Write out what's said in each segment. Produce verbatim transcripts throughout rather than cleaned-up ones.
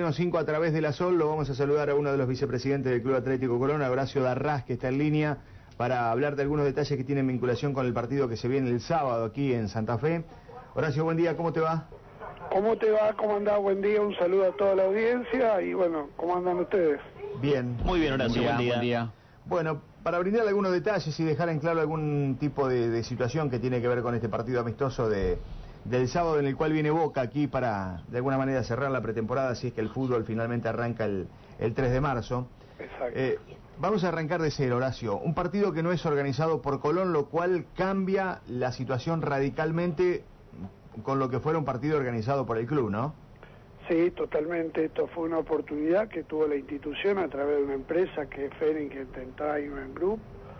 Trino cinco a través de la Sol. Lo vamos a saludar a uno de los vicepresidentes del Club Atlético Colón, Horacio Darrás, que está en línea para hablar de algunos detalles que tienen vinculación con el partido que se viene el sábado aquí en Santa Fe. Horacio, buen día, ¿cómo te va? ¿Cómo te va? ¿Cómo andás? Buen día, un saludo a toda la audiencia y bueno, ¿cómo andan ustedes? Bien. Muy bien, Horacio, buen día. Buen día. Bueno, para brindar algunos detalles y dejar en claro algún tipo de, de situación que tiene que ver con este partido amistoso de, del sábado, en el cual viene Boca aquí para, de alguna manera, cerrar la pretemporada, si es que el fútbol finalmente arranca el, el tres de marzo. Exacto. Eh, vamos a arrancar de cero, Horacio. Un partido que no es organizado por Colón, lo cual cambia la situación radicalmente con lo que fuera un partido organizado por el club, ¿no? Sí, totalmente. Esto fue una oportunidad que tuvo la institución a través de una empresa que es Fering Entertainment Group,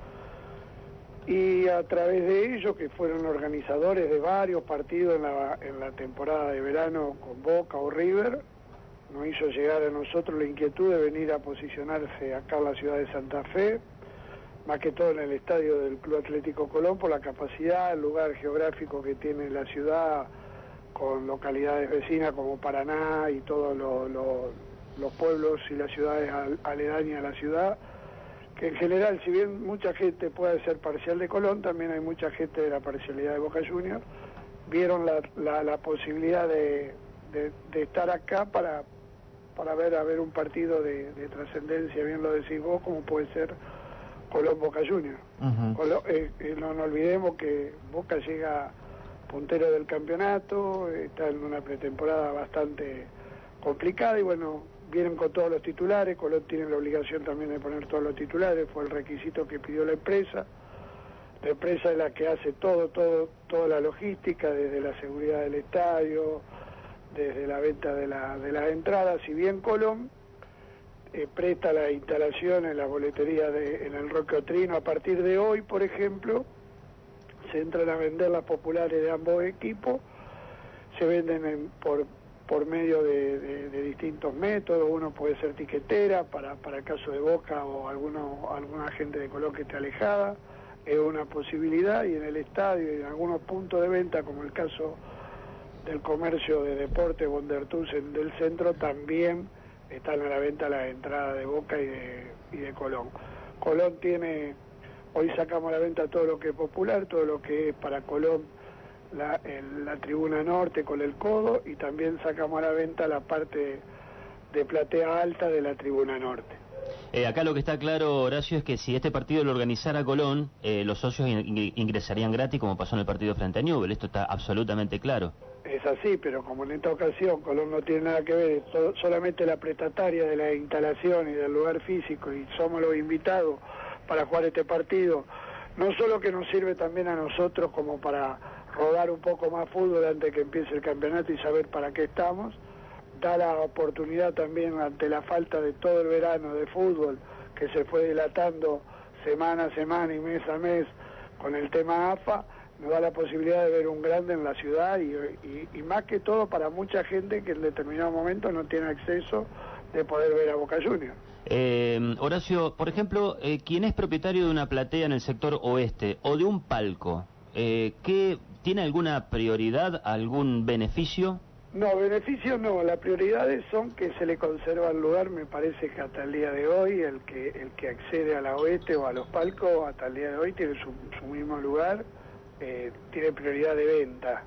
y a través de ellos, que fueron organizadores de varios partidos en la, en la temporada de verano con Boca o River, nos hizo llegar a nosotros la inquietud de venir a posicionarse acá en la ciudad de Santa Fe, más que todo en el estadio del Club Atlético Colón, por la capacidad, el lugar geográfico que tiene la ciudad, con localidades vecinas como Paraná y todos lo, lo, los pueblos y las ciudades aledañas a la ciudad, que en general, si bien mucha gente puede ser parcial de Colón, también hay mucha gente de la parcialidad de Boca Juniors, vieron la, la, la posibilidad de, de, de estar acá para, para ver, a ver un partido de, de trascendencia, bien lo decís vos, como puede ser Colón Boca Juniors. Uh-huh. Colón, eh, eh, no, no olvidemos que Boca llega puntero del campeonato, está en una pretemporada bastante complicada y bueno, vienen con todos los titulares. Colón tiene la obligación también de poner todos los titulares, fue el requisito que pidió la empresa. La empresa es la que hace todo, todo, toda la logística, desde la seguridad del estadio, desde la venta de, la, de las entradas. Si bien Colón eh, presta la instalación en la boletería de, en el Roque Trino, a partir de hoy, por ejemplo, se entran a vender las populares de ambos equipos, se venden en, por, por medio de, de, de distintos métodos. Uno puede ser tiquetera para, para el caso de Boca o alguno, alguna gente de Colón que esté alejada, es una posibilidad, y en el estadio y en algunos puntos de venta, como el caso del comercio de deporte Bondertusen del centro, también están a la venta las entradas de Boca y de, y de Colón. Colón tiene... Hoy sacamos a la venta todo lo que es popular, todo lo que es para Colón, la, el, la tribuna norte con el codo, y también sacamos a la venta la parte de platea alta de la tribuna norte. Eh, acá lo que está claro, Horacio, es que si este partido lo organizara Colón, eh, los socios in ingresarían gratis, como pasó en el partido frente a Newell. Esto está absolutamente claro. Es así, pero como en esta ocasión Colón no tiene nada que ver, es so solamente la prestataria de la instalación y del lugar físico, y somos los invitados para jugar este partido, no solo que nos sirve también a nosotros como para rodar un poco más fútbol antes que empiece el campeonato y saber para qué estamos, da la oportunidad también, ante la falta de todo el verano de fútbol que se fue dilatando semana a semana y mes a mes con el tema A F A, nos da la posibilidad de ver un grande en la ciudad y, y, y más que todo para mucha gente que en determinado momento no tiene acceso de poder ver a Boca Juniors. Eh, Horacio, por ejemplo, eh, quien es propietario de una platea en el sector oeste o de un palco, eh, ¿qué, ¿tiene alguna prioridad, algún beneficio? No, beneficios no, las prioridades son que se le conserva el lugar. Me parece que hasta el día de hoy el que el que accede a la oeste o a los palcos hasta el día de hoy tiene su, su mismo lugar, eh, tiene prioridad de venta.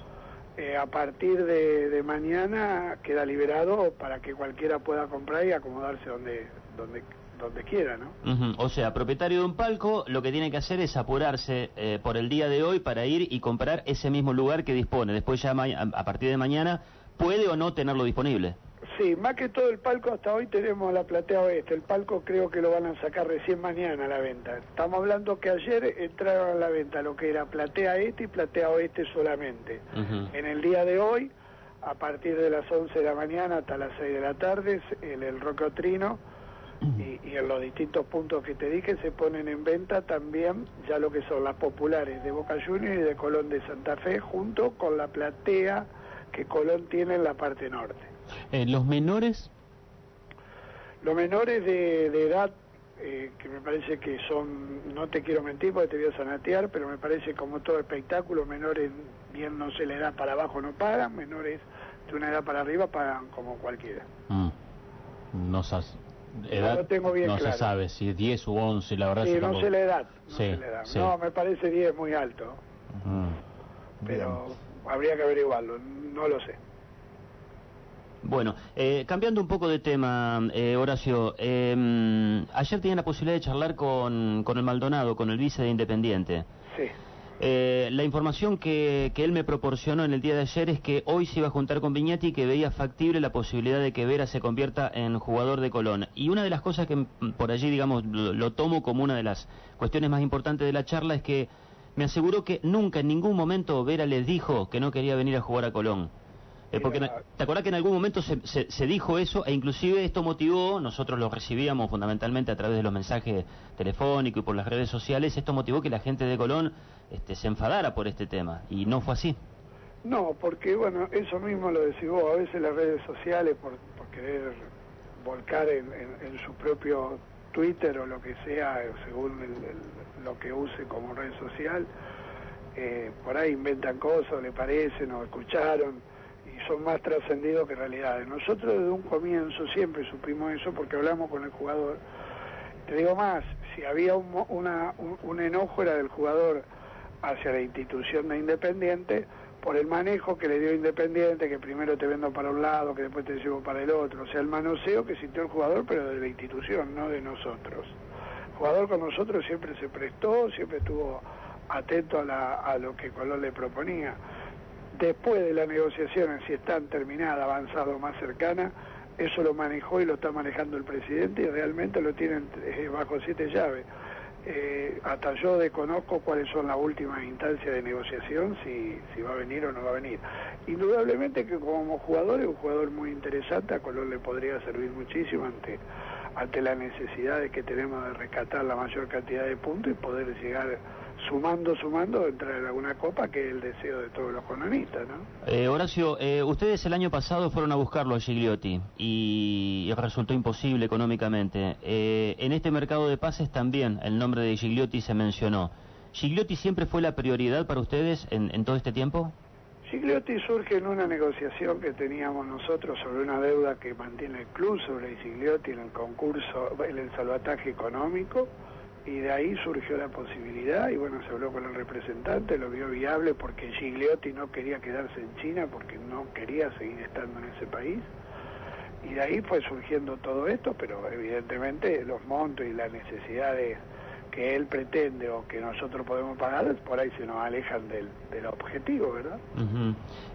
Eh, a partir de, de mañana queda liberado para que cualquiera pueda comprar y acomodarse donde donde donde quiera, ¿no? Uh-huh. O sea, propietario de un palco, lo que tiene que hacer es apurarse eh, por el día de hoy para ir y comprar ese mismo lugar que dispone. Después ya a partir de mañana puede o no tenerlo disponible. Sí, más que todo el palco hasta hoy tenemos la platea oeste. El palco creo que lo van a sacar recién mañana a la venta. Estamos hablando que ayer entraron a la venta lo que era platea este y platea oeste solamente. Uh-huh. En el día de hoy, a partir de las once de la mañana hasta las seis de la tarde, en el Roque Trino y, y en los distintos puntos que te dije se ponen en venta también ya lo que son las populares de Boca Juniors y de Colón de Santa Fe, junto con la platea que Colón tiene en la parte norte. Eh, ¿Los menores? Los menores de, de edad, eh, que me parece que son, no te quiero mentir porque te voy a sanatear, pero me parece como todo espectáculo, menores bien no se le da para abajo, no pagan, menores de una edad para arriba pagan como cualquiera. Mm. No, sas, edad, no lo tengo bien no claro. se sabe si es diez u once, la verdad. Sí, yo no tampoco... sé la edad. No, sí, sé la edad. Sí. No, me parece diez muy alto. Mm. Pero bien, habría que averiguarlo, no lo sé. Bueno, eh, cambiando un poco de tema, eh, Horacio, eh, ayer tenía la posibilidad de charlar con, con el Maldonado, con el vice de Independiente. Sí. Eh, la información que, que él me proporcionó en el día de ayer es que hoy se iba a juntar con Viñati y que veía factible la posibilidad de que Vera se convierta en jugador de Colón. Y una de las cosas que por allí, digamos, lo, lo tomo como una de las cuestiones más importantes de la charla es que me aseguró que nunca en ningún momento Vera les dijo que no quería venir a jugar a Colón. Eh, porque te acordás que en algún momento se, se, se dijo eso, e inclusive esto motivó, nosotros lo recibíamos fundamentalmente a través de los mensajes telefónicos y por las redes sociales, esto motivó que la gente de Colón este, se enfadara por este tema, y no fue así. No, porque bueno, eso mismo lo decís vos, a veces las redes sociales por, por querer volcar en, en, en su propio Twitter o lo que sea, según el, el, lo que use como red social, eh, por ahí inventan cosas, le parecen o escucharon, y son más trascendidos que realidades. Nosotros desde un comienzo siempre supimos eso porque hablamos con el jugador. Te digo más, si había un, una, un, un enojo era del jugador hacia la institución de Independiente por el manejo que le dio Independiente, que primero te vendo para un lado, que después te llevo para el otro. O sea, el manoseo que sintió el jugador, pero de la institución, no de nosotros. El jugador con nosotros siempre se prestó, siempre estuvo atento a, la, a lo que Colón le proponía. Después de las negociaciones, si están terminadas, avanzadas o más cercanas, eso lo manejó y lo está manejando el presidente y realmente lo tienen eh, bajo siete llaves. Eh, hasta yo desconozco cuáles son las últimas instancias de negociación, si, si va a venir o no va a venir. Indudablemente que como jugador es un jugador muy interesante, a Colón le podría servir muchísimo ante, ante la necesidad de que tenemos de rescatar la mayor cantidad de puntos y poder llegar sumando, sumando, entrar en alguna copa, que es el deseo de todos los colonistas, ¿no? Eh, Horacio, eh, ustedes el año pasado fueron a buscarlo a Gigliotti y resultó imposible económicamente. Eh, en este mercado de pases también el nombre de Gigliotti se mencionó. ¿Gigliotti siempre fue la prioridad para ustedes en, en todo este tiempo? Gigliotti surge en una negociación que teníamos nosotros sobre una deuda que mantiene el club sobre Gigliotti en el concurso, en el salvataje económico, y de ahí surgió la posibilidad, y bueno, se habló con el representante, lo vio viable porque Gigliotti no quería quedarse en China, porque no quería seguir estando en ese país, y de ahí fue surgiendo todo esto, pero evidentemente los montos y las necesidades que él pretende o que nosotros podemos pagar, por ahí se nos alejan del, del objetivo, ¿verdad? Uh-huh.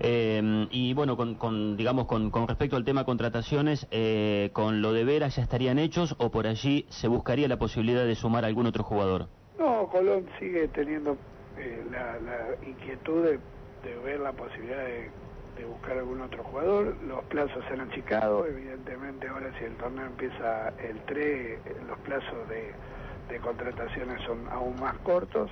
eh, y bueno, con, con digamos con, con respecto al tema contrataciones, eh, ¿con lo de Vera ya estarían hechos o por allí se buscaría la posibilidad de sumar a algún otro jugador? No, Colón sigue teniendo eh, la, la inquietud de, de ver la posibilidad de, de buscar algún otro jugador. Los plazos se han achicado, evidentemente ahora si el torneo empieza el tres, los plazos de de contrataciones son aún más cortos,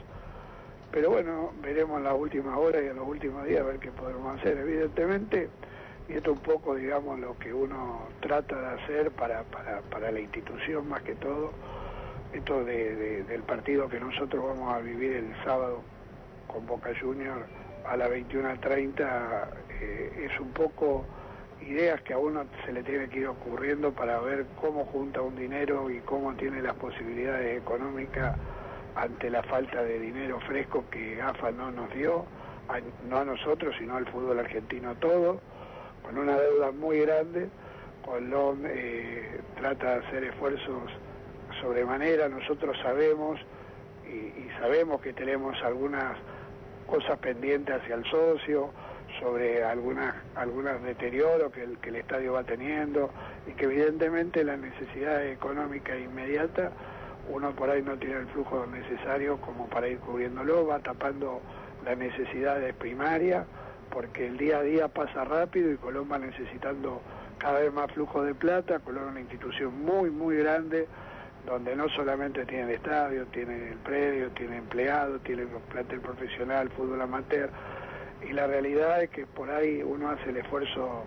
pero bueno, veremos en las últimas horas y en los últimos días a ver qué podemos hacer. Evidentemente, y esto un poco, digamos, lo que uno trata de hacer para, para, para la institución más que todo, esto de, de, del partido que nosotros vamos a vivir el sábado con Boca Juniors a las veintiuna treinta, eh, es un poco ideas que a uno se le tiene que ir ocurriendo para ver cómo junta un dinero y cómo tiene las posibilidades económicas ante la falta de dinero fresco que A F A no nos dio, a, no a nosotros, sino al fútbol argentino todo, con una deuda muy grande. Colón eh, trata de hacer esfuerzos sobremanera, nosotros sabemos y, y sabemos que tenemos algunas cosas pendientes hacia el socio, sobre algunas algunos deterioros que el, que el estadio va teniendo y que evidentemente la necesidad económica inmediata, uno por ahí no tiene el flujo necesario como para ir cubriéndolo, va tapando las necesidades primarias porque el día a día pasa rápido y Colón va necesitando cada vez más flujo de plata. Colón es una institución muy muy grande donde no solamente tiene el estadio, tiene el predio, tiene empleados, tiene el plantel profesional, fútbol amateur, y la realidad es que por ahí uno hace el esfuerzo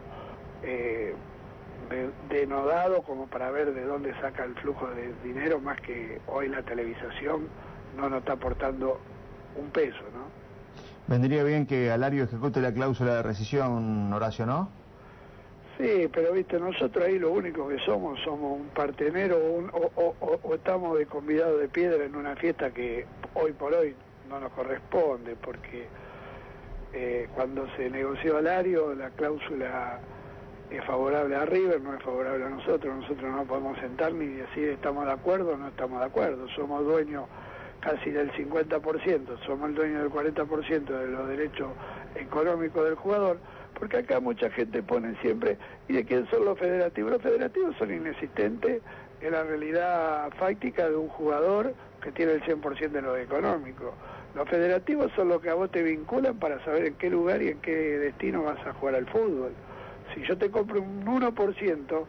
eh, de, denodado como para ver de dónde saca el flujo de dinero, más que hoy la televisación no nos está aportando un peso, ¿no? Vendría bien que Alario ejecute la cláusula de rescisión, Horacio, ¿no? Sí, pero viste, nosotros ahí lo único que somos, somos un partenero un, o, o, o, o estamos de convidados de piedra en una fiesta que hoy por hoy no nos corresponde, porque eh, cuando se negoció Alario, la cláusula es favorable a River, no es favorable a nosotros, nosotros no podemos sentar ni decir estamos de acuerdo o no estamos de acuerdo, somos dueños casi del cincuenta por ciento, somos el dueño del cuarenta por ciento de los derechos económicos del jugador, porque acá mucha gente pone siempre, ¿y de quién son los federativos? Los federativos son inexistentes en la realidad fáctica de un jugador que tiene el cien por ciento de lo económico. Los federativos son los que a vos te vinculan para saber en qué lugar y en qué destino vas a jugar al fútbol. Si yo te compro un uno por ciento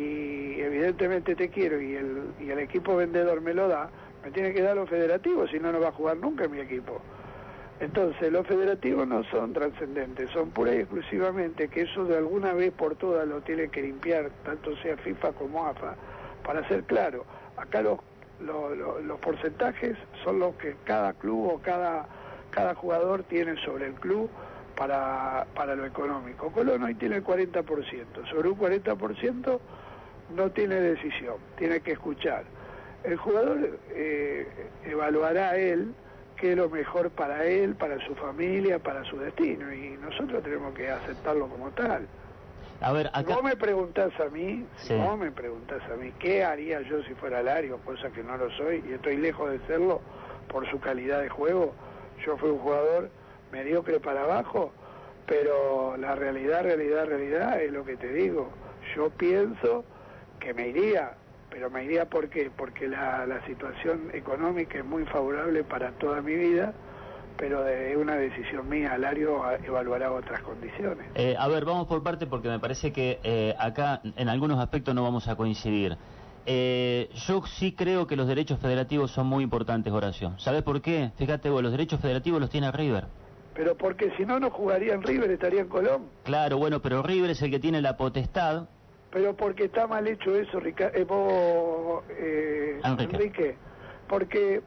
y evidentemente te quiero y el, y el equipo vendedor me lo da, me tiene que dar los federativos, si no, no va a jugar nunca mi equipo. Entonces, los federativos no son trascendentes, son pura y exclusivamente que eso de alguna vez por todas lo tiene que limpiar, tanto sea FIFA como AFA, para ser claro. Acá los, los, los, los porcentajes son los que cada club o cada, cada jugador tiene sobre el club para, para lo económico. Colón hoy tiene el cuarenta por ciento, sobre un cuarenta por ciento no tiene decisión, tiene que escuchar. El jugador eh, evaluará él qué es lo mejor para él, para su familia, para su destino, y nosotros tenemos que aceptarlo como tal. A ver, acá... Si vos me preguntás a mí, sí. si vos me preguntás a mí, ¿qué haría yo si fuera Alario? Cosa que no lo soy, y estoy lejos de serlo por su calidad de juego. Yo fui un jugador mediocre para abajo, pero la realidad, realidad, realidad es lo que te digo. Yo pienso que me iría, pero me iría ¿por qué? Porque la, la situación económica es muy favorable para toda mi vida, pero de una decisión mía, Alario evaluará otras condiciones. Eh, a ver, vamos por parte porque me parece que eh, acá en algunos aspectos no vamos a coincidir. Eh, yo sí creo que los derechos federativos son muy importantes, Horacio. ¿Sabes por qué? Fíjate vos, los derechos federativos los tiene River. Pero porque si no, no jugaría en River, estaría en Colón. Claro, bueno, pero River es el que tiene la potestad. Pero porque está mal hecho eso, Rica eh, vos, eh, Enrique. Enrique, porque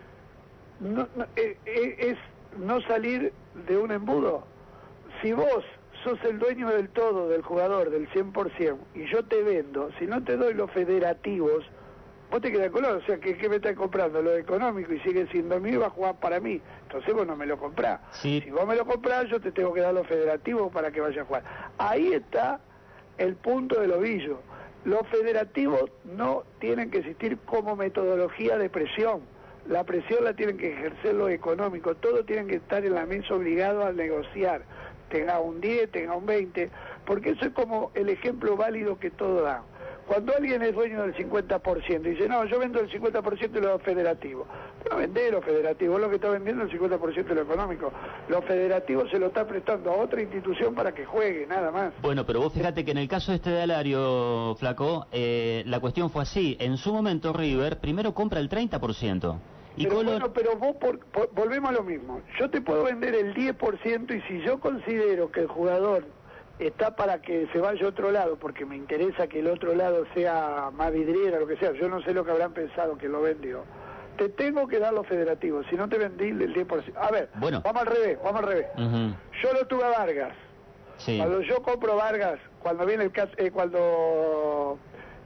no, no, eh, eh, es no salir de un embudo. Si vos sos el dueño del todo, del jugador, del cien por ciento, y yo te vendo, si no te doy los federativos, vos te quedás colón, o sea, que ¿qué me estás comprando? Lo económico y sigue siendo mío y va a jugar para mí. Entonces vos no me lo comprás. Sí. Si vos me lo comprás, yo te tengo que dar los federativos para que vaya a jugar. Ahí está el punto del ovillo. Los federativos no tienen que existir como metodología de presión. La presión la tienen que ejercer lo económico. Todos tienen que estar en la mesa obligados a negociar. Tenga un diez, tenga un veinte, porque eso es como el ejemplo válido que todos dan. Cuando alguien es dueño del cincuenta por ciento y dice, no, yo vendo el cincuenta por ciento de los federativos. No vendés los federativos, lo que está vendiendo el cincuenta por ciento de lo económico. Los federativos se lo está prestando a otra institución para que juegue, nada más. Bueno, pero vos fíjate que en el caso este de Alario, Flaco, eh, la cuestión fue así. En su momento River primero compra el treinta por ciento. Y pero Colón... bueno, pero vos por, por, volvemos a lo mismo. Yo te puedo vender el diez por ciento y si yo considero que el jugador está para que se vaya a otro lado, porque me interesa que el otro lado sea más vidriera, lo que sea, yo no sé lo que habrán pensado que lo vendió, te tengo que dar los federativos, si no te vendí el diez por ciento. A ver, bueno. vamos al revés, vamos al revés. Uh-huh. Yo lo tuve a Vargas. Sí. Cuando yo compro Vargas, cuando viene el eh, cuando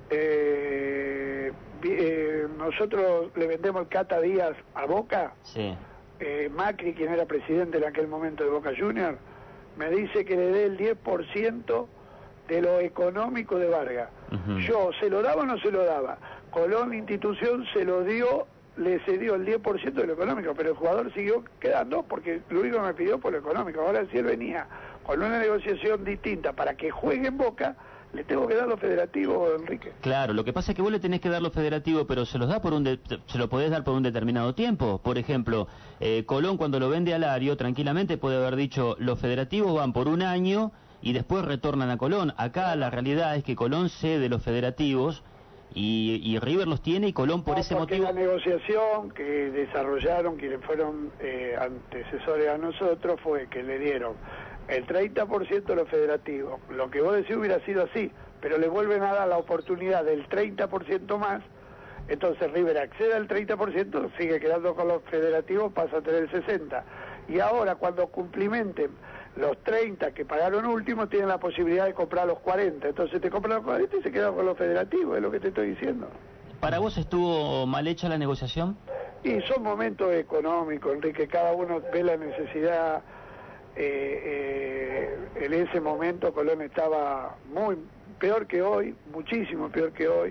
eh, eh, nosotros le vendemos el Cata Díaz a Boca, sí. eh, Macri, quien era presidente en aquel momento de Boca Juniors, me dice que le dé el diez por ciento de lo económico de Vargas. Uh-huh. Yo, ¿se lo daba o no se lo daba? Colón, la institución, se lo dio, le cedió el diez por ciento de lo económico, pero el jugador siguió quedando porque lo único que me pidió por lo económico. Ahora, si él venía con una negociación distinta para que juegue en Boca, le tengo que dar los federativos, Enrique. Claro, lo que pasa es que vos le tenés que dar los federativos, pero se los da por un de, se lo podés dar por un determinado tiempo. Por ejemplo, eh, Colón cuando lo vende a Alario, tranquilamente puede haber dicho, los federativos van por un año y después retornan a Colón. Acá la realidad es que Colón cede los federativos y, y River los tiene y Colón por no, ese porque motivo... la negociación que desarrollaron quienes fueron eh, antecesores a nosotros fue que le dieron el treinta por ciento de los federativos. Lo que vos decís hubiera sido así, pero le vuelven a dar la oportunidad del treinta por ciento más, entonces River accede al treinta por ciento, sigue quedando con los federativos, pasa a tener el sesenta por ciento. Y ahora cuando cumplimenten los treinta que pagaron último tienen la posibilidad de comprar los cuarenta, entonces te compran los cuarenta y se quedan con los federativos, es lo que te estoy diciendo. ¿Para vos estuvo mal hecha la negociación? Y son momentos económicos, Enrique, cada uno ve la necesidad. Eh, eh, en ese momento Colón estaba muy peor que hoy, muchísimo peor que hoy,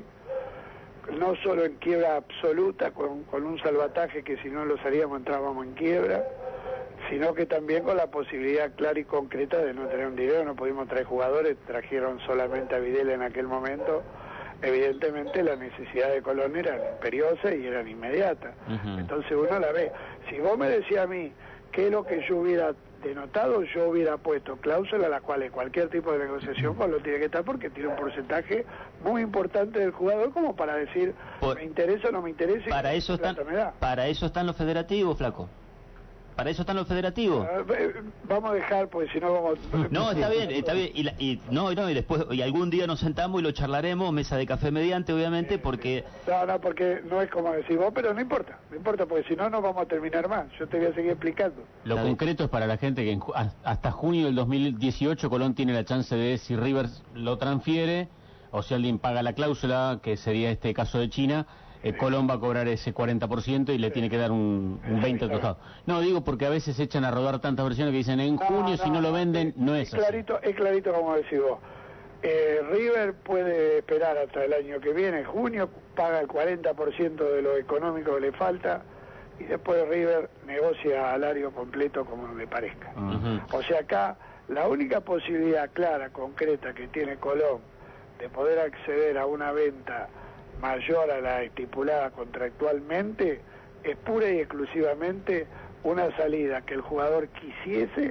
no solo en quiebra absoluta, con, con un salvataje que si no lo salíamos entrábamos en quiebra, sino que también con la posibilidad clara y concreta de no tener un dinero, no pudimos traer jugadores, trajeron solamente a Videla en aquel momento. Evidentemente la necesidad de Colón eran imperiosas y eran inmediatas. Uh-huh. Entonces uno la ve. Si vos me decías a mí qué es lo que yo hubiera denotado, yo hubiera puesto cláusulas a las cuales cualquier tipo de negociación Colón tiene que estar, porque tiene un porcentaje muy importante del jugador como para decir Por... me interesa o no me interesa. Para eso están, para eso están los federativos, flaco. Para eso están los federativos. Uh, vamos a dejar, porque si no vamos... No, está bien, está bien. Y, la, y no, no, y después, y algún día nos sentamos y lo charlaremos, mesa de café mediante, obviamente, porque... No, no, porque no es como decir vos, pero no importa, no importa, porque si no, no vamos a terminar más. Yo te voy a seguir explicando. Lo está concreto bien. Es para la gente que en, hasta junio del dos mil dieciocho Colón tiene la chance de, si Rivers lo transfiere, o si alguien paga la cláusula, que sería este caso de China... Eh, Colón va a cobrar ese cuarenta por ciento y le tiene que dar un, un veinte por ciento tostado. No, digo porque a veces echan a rodar tantas versiones que dicen en no, junio no, si no lo venden, no es, es clarito, así. Es clarito como decís vos. Eh, River puede esperar hasta el año que viene, junio, paga el cuarenta por ciento de lo económico que le falta y después River negocia salario completo como le parezca. Uh-huh. O sea, acá la única posibilidad clara, concreta que tiene Colón de poder acceder a una venta mayor a la estipulada contractualmente es pura y exclusivamente una salida que el jugador quisiese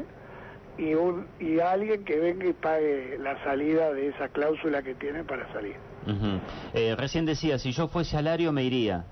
y un y alguien que venga y pague la salida de esa cláusula que tiene para salir. Uh-huh. eh, recién decía, si yo fuese Alario me iría.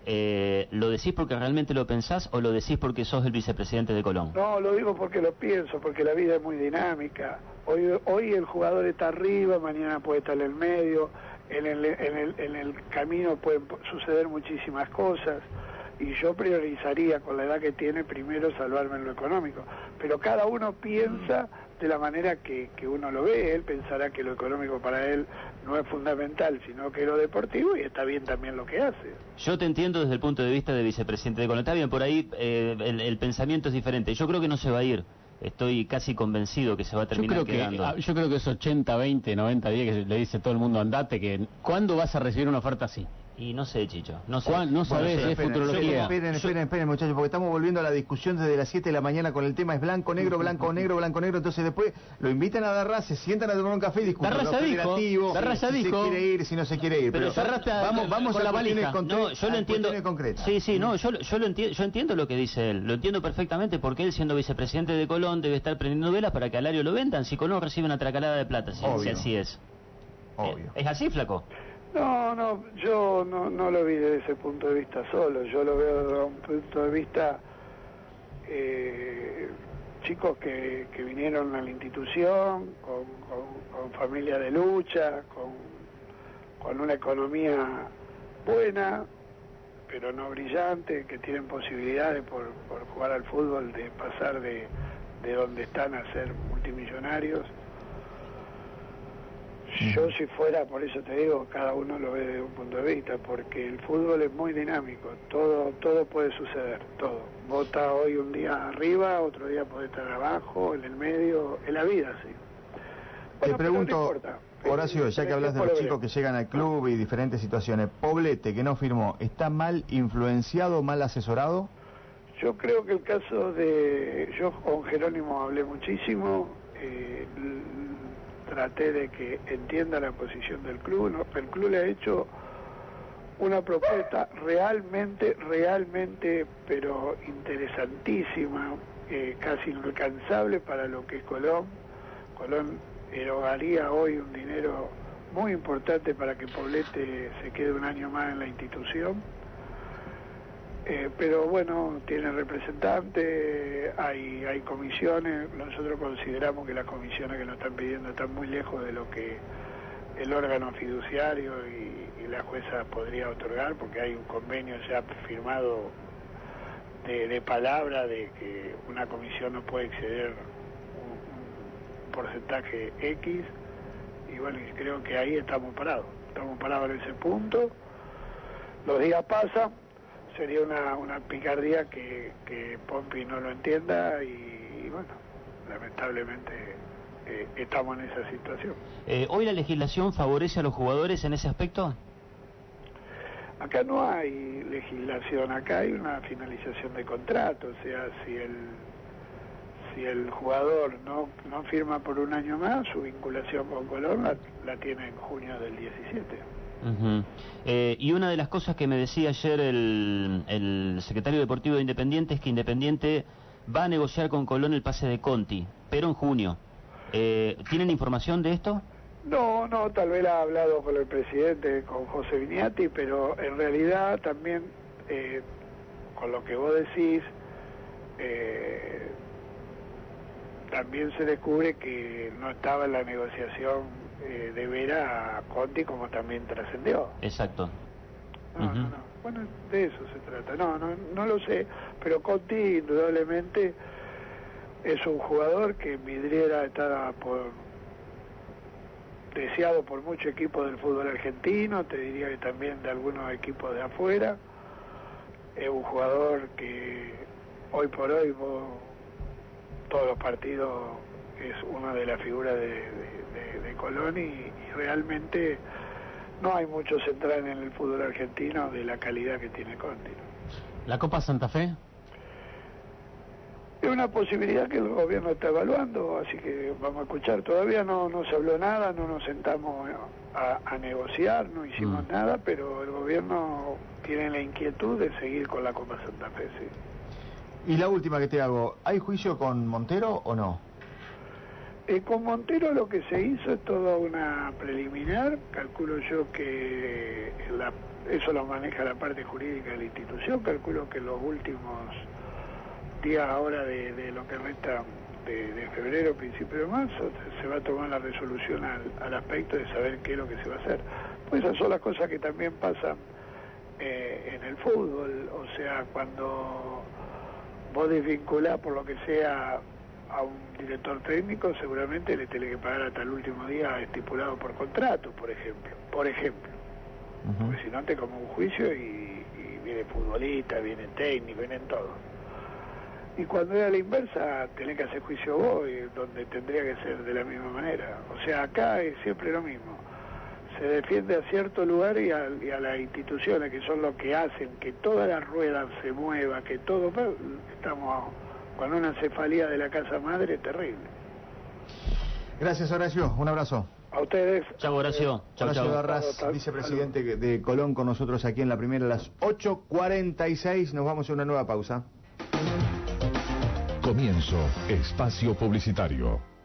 Eh, ¿Lo decís porque realmente lo pensás o lo decís porque sos el vicepresidente de Colón? No, lo digo porque lo pienso, porque la vida es muy dinámica. Hoy, hoy el jugador está arriba, mañana puede estar en el medio. En el, en, el, en el camino pueden suceder muchísimas cosas y yo priorizaría con la edad que tiene primero salvarme en lo económico, pero cada uno piensa de la manera que, que uno lo ve. Él pensará que lo económico para él no es fundamental, sino que lo deportivo, y está bien también lo que hace. Yo te entiendo desde el punto de vista de vicepresidente de Colón, está bien, por ahí eh, el, el pensamiento es diferente. Yo creo que no se va a ir. Estoy casi convencido que se va a terminar yo creo quedando. Que, yo creo que es ochenta, veinte, noventa, diez que le dice todo el mundo andate, que ¿cuándo vas a recibir una oferta así? Y no sé, Chicho, no sé. Juan, no sabés, bueno, sí, es futurología. Esperen, esperen, esperen, muchachos, porque estamos volviendo a la discusión desde las siete de la mañana con el tema es blanco, negro, blanco, negro, blanco, negro. Entonces después lo invitan a Darra, se sientan a tomar un café y discuten Darra lo federativo, Darra si dijo, se quiere ir, si no se quiere ir. Pero, pero vamos, vamos con a la valija. No, yo lo entiendo. Sí, sí, no, yo, yo lo entiendo, yo entiendo lo que dice él, lo entiendo perfectamente, porque él, siendo vicepresidente de Colón, debe estar prendiendo velas para que Alario lo vendan si Colón recibe una tracalada de plata, si, si así es. Obvio. ¿Es así, flaco? No, no, yo no, no lo vi desde ese punto de vista solo, yo lo veo desde un punto de vista eh, chicos que, que vinieron a la institución con, con, con familia de lucha, con, con una economía buena, pero no brillante, que tienen posibilidades por, por jugar al fútbol de pasar de, de donde están a ser multimillonarios. Yo si fuera, por eso te digo, cada uno lo ve desde un punto de vista, porque el fútbol es muy dinámico, todo todo puede suceder, todo. Vos estás hoy un día arriba, otro día podés estar abajo, en el medio, en la vida, sí. Bueno, te pregunto, no Horacio, ya que hablas de los chicos que llegan al club y diferentes situaciones, Poblete, que no firmó, ¿está mal influenciado, mal asesorado? Yo creo que el caso de... Yo con Jerónimo hablé muchísimo, eh, traté de que entienda la posición del club, ¿no? El club le ha hecho una propuesta realmente, realmente, pero interesantísima, eh, casi inalcanzable para lo que es Colón. Colón erogaría hoy un dinero muy importante para que Poblete se quede un año más en la institución. Eh, pero bueno, tiene representantes, hay hay comisiones. Nosotros consideramos que las comisiones que nos están pidiendo están muy lejos de lo que el órgano fiduciario y, y la jueza podría otorgar, porque hay un convenio ya firmado de, de palabra de que una comisión no puede exceder un, un porcentaje X, y bueno, y creo que ahí estamos parados, estamos parados en ese punto. Los días pasan, sería una, una picardía que, que Pompi no lo entienda, y, y bueno, lamentablemente eh, estamos en esa situación. Eh, ¿Hoy la legislación favorece a los jugadores en ese aspecto? Acá no hay legislación, acá hay una finalización de contrato, o sea, si el si el jugador no, no firma por un año más, su vinculación con Colón la, la tiene en junio del diecisiete. Uh-huh. eh, y una de las cosas que me decía ayer el, el secretario deportivo de Independiente es que Independiente va a negociar con Colón el pase de Conti, pero en junio. Eh, ¿Tienen información de esto? No, no, tal vez ha hablado con el presidente, con José Viñati, pero en realidad también, eh, con lo que vos decís, eh, también se descubre que no estaba en la negociación eh, de Vera a Conti, como también trascendió. Exacto. No, uh-huh. no, no. Bueno, de eso se trata. No, no, no lo sé, pero Conti indudablemente es un jugador que en Vidriera está por... deseado por muchos equipos del fútbol argentino, te diría que también de algunos equipos de afuera. Es un jugador que hoy por hoy vos, todos los partidos es una de las figuras de, de, de, de Colón, y, y realmente no hay muchos centrales en el fútbol argentino de la calidad que tiene Conti. ¿La Copa Santa Fe? Es una posibilidad que el gobierno está evaluando, así que vamos a escuchar. Todavía no, no se habló nada, no nos sentamos a, a negociar, no hicimos mm. nada, pero el gobierno tiene la inquietud de seguir con la Copa Santa Fe, sí. Y la última que te hago, ¿hay juicio con Montero o no? Eh, con Montero lo que se hizo es toda una preliminar, calculo yo que la, eso lo maneja la parte jurídica de la institución, calculo que los últimos días ahora de, de lo que resta de, de febrero, principio de marzo, se va a tomar la resolución al, al aspecto de saber qué es lo que se va a hacer. Pues esas son las cosas que también pasan eh, en el fútbol, o sea, cuando vos desvinculás por lo que sea a un director técnico, seguramente le tenés que pagar hasta el último día estipulado por contrato, por ejemplo, por ejemplo, uh-huh. porque si no te como un juicio y, y viene futbolista, viene técnico, vienen todos. Y cuando era la inversa, tenés que hacer juicio vos, y donde tendría que ser de la misma manera. O sea, acá es siempre lo mismo. Se defiende a cierto lugar y a, y a las instituciones, que son los que hacen que toda la rueda se mueva, que todo... Estamos con una cefalía de la casa madre terrible. Gracias, Horacio. Un abrazo. A ustedes. Chao, Horacio. Chao, Horacio chao. Darras, vicepresidente de Colón, con nosotros aquí en la primera a las ocho cuarenta y seis. Nos vamos a una nueva pausa. Comienzo espacio publicitario.